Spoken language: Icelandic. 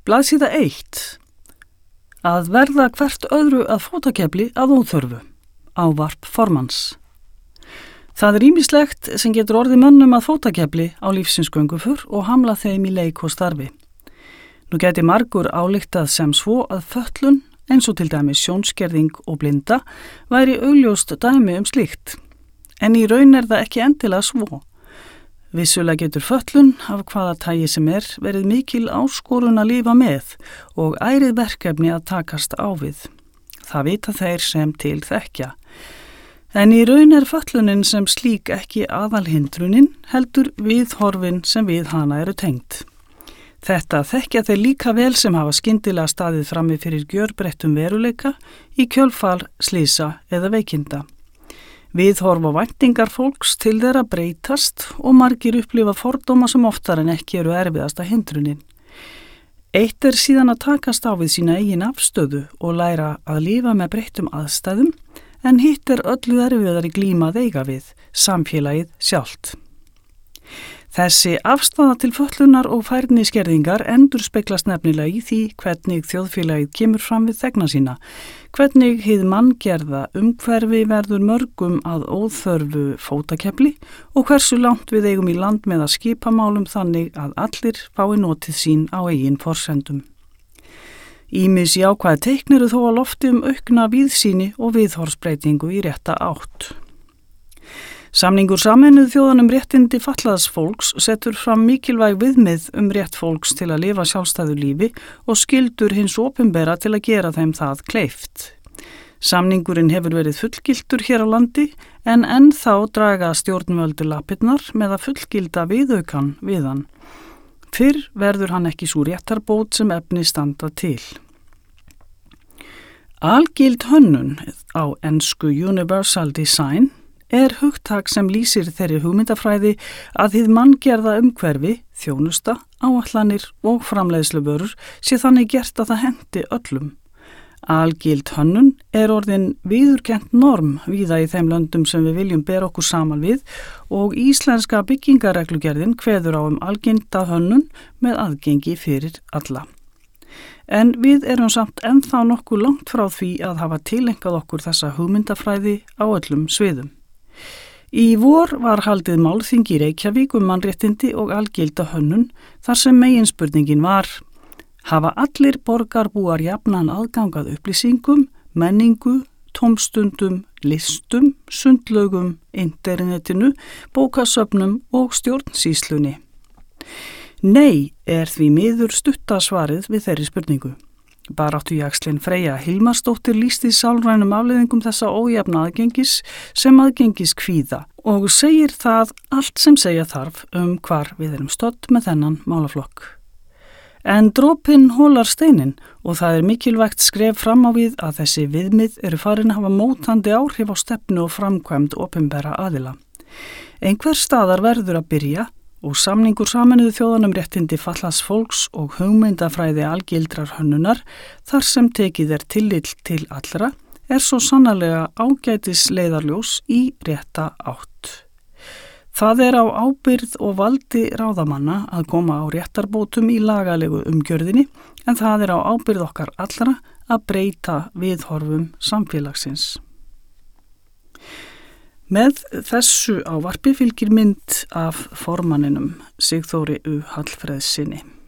Blaðsíða 1. Að verða hvert öðru að fótakefli að óþörfu. Ávarp formanns. Það er ýmislegt sem getur orðið mönnum að fótakefli á lífsins gönguför og hamla þeim í leik og starfi. Nú gæti margur ályktað sem svo að fötlun, eins og til dæmi sjónskerðing og blinda, væri augljóst dæmi slíkt. En í raun er það ekki endilega svo. Vissulega getur fötlun, af hvaða tagi sem verið mikil áskorun að lifa með og ærið verkefni að takast á við. Það vita þeir sem til þekkja. En í raun er fötlunin sem slík ekki aðalhindrunin, heldur viðhorfin sem við hana eru tengt. Þetta þekkja þeir líka vel sem hafa skyndilega staðið frammi fyrir gjörbreyttum veruleika í kjölfar slysa eða veikinda. Viðhorf og væntingar fólks til þeirra breytast og margir upplifa fordóma sem oftar en ekki eru erfiðasta hindrunin. Eitt er síðan að takast á við sína eigin afstöðu og læra að lifa með breyttum aðstæðum, en hitt er öllu erfiðari glíma að eiga við, samfélagið sjálft. Þessi afstaða til fötlunar og færni skerðingar endurspeglast nefnilega í því hvernig þjóðfélagið kemur fram við þegna sína, hvernig hið manngerða umhverfi verður mörgum að óþörfu fótakefli og hversu langt við eigum í land með að skipa málum þannig að allir fái notið sín á eigin forsendum. Ýmis jákvæð teikn eru þó á lofti aukna víðsýni og viðhorfsbreytingu í rétta átt. Samningur Sameinuðu þjóðanna réttindi fatlaðs fólks setur fram mikilvæg viðmið rétt fólks til að lifa sjálfstæðu lífi og skyldur hins opinbera til að gera þeim það kleift. Samningurinn hefur verið fullgiltur hér á landi en ennþá draga stjórnvöldu lappirnar með að fullgilda viðaukan við hann. Fyrr verður hann ekki sú réttarbót sem efni standa til. Algild hönnun á ensku Universal Design er hugtak sem lýsir þeirri hugmyndafræði að hið manngerða umhverfi, þjónusta, áætlanir og framleiðsluvörur sé þannig gert að það henti öllum. Algild hönnun er orðin viðurkennt norm víða í þeim löndum sem við viljum bera okkur saman við og íslenska byggingareglugerðin kveður á algilda hönnun með aðgengi fyrir alla. En við erum samt ennþá nokkuð langt frá því að hafa tileinkað okkur þessa hugmyndafræði á öllum sviðum. Í vor var haldið málþing í Reykjavík mannréttindi og algilda hönnun þar sem meginspurningin var: hafa allir borgarbúar jafnan aðgangað upplýsingum, menningu, tómstundum, listum, sundlaugum, internetinu, bókasöfnum og stjórnsýslunni? Nei er því miður stuttasvarið við þeirri spurningu. Baráttujaxlinn Freyja Hilmarsdóttir lýsti sálrænum afleiðingum þessa ójafna aðgengis sem aðgengis kvíða og segir það allt sem segja þarf hvar við erum stödd með þennan málaflokk. En dropinn holar steinin og það er mikilvægt skref fram á við að þessi viðmið eru farin að hafa mótandi áhrif á stefnu og framkvæmd opinbera aðila. Einhver staðar verður að byrja og samningur Sameinuðu þjóðanna réttindi fatlaðs fólks og hugmyndafræði algildrar hönnunar þar sem tekið er tillit til allra er svo sannarlega ágætis leiðarljós í rétta átt. Það er á ábyrgð og valdi ráðamanna að koma á réttarbótum í lagalegu umgjörðinni en það er á ábyrgð okkar allra að breyta viðhorfum samfélagsins. Með þessu ávarpi fylgir mynd af formanninum Sigþóri U. Hallfreðssyni.